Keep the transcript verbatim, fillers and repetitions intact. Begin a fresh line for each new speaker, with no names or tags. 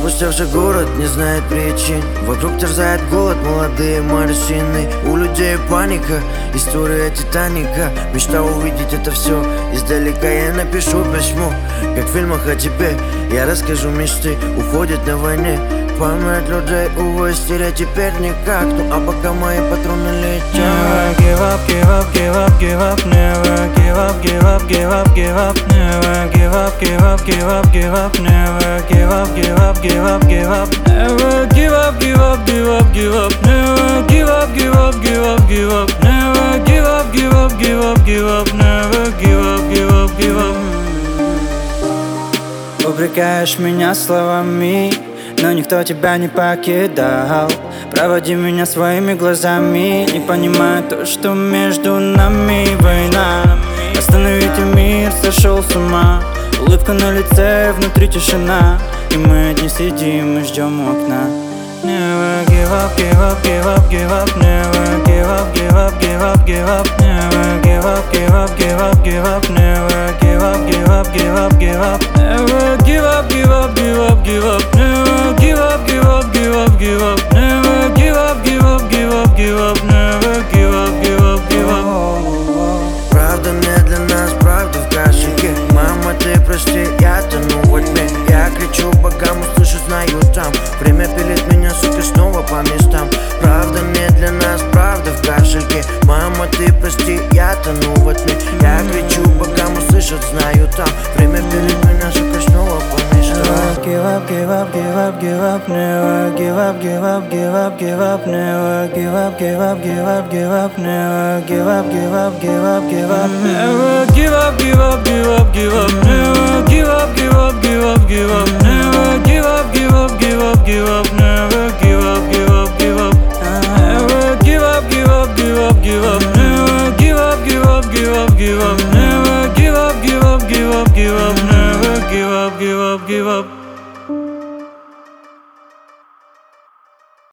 Опустевший город не знает причин. Вокруг терзает голод, молодые морщины. У людей паника, история Титаника. Мечта увидеть это все издалека. Я напишу письмо, как в фильмах о тебе. Я расскажу мечты, уходят на войне. Память людей, увы, стереть теперь никак. Ну а пока мои патроны летят.
Never give up, give up, give up, give up. Never give up, give up, give up, give up. Never give up, give up, give up, give up. Never give up, give up, give up, give up. Never give up, give up, give up, give up. Never give up, give up, give up, give up. Never give up, give up, give up, give up. Never give up, give up, give up. Упрекаешь меня словами, но никто тебя не покидал. Проводи меня своими глазами, не понимая то, что между нами война. Остановите мир, сошел с ума. Улыбка на лице, внутри тишина. И мы одни сидим и ждем у окна. Never give up, give up, give up, give up. Never give up, give up, give up, give up. Never give up, give up, give up, give up. Never give up, give up, give up, give up. Never give up, give up, give up, give up. Never give up, give up, give up, give up. Never give up, give up, give up, give up. Never give up, give up, give up.
Правда медленно, правда в кашике. Мама, ты прости, я тону во тьме. Я кричу богам, услышу, знаю там. Время пилит меня, сука, снова по местам. Правда медленно, правда в кашике. Мама, ты прости, я тону во тьме. Я кричу богам, услышат, знаю там. Время пилит меня, сука, снова по местам.
Give up, give up, give up, give up. Never give up, give up, give up, give up. Never give up, give up, give up, give up. Never give up, give up, give up, give up. Never give up, give up, give up, give up. Never give up, give up, give up, give up. Never give up, give up, give up, give up. Never give up, give up, give up. Never give up, give up, give up, give up. Never give up, give up, give up, give up. Never give up, give up, give up, give up.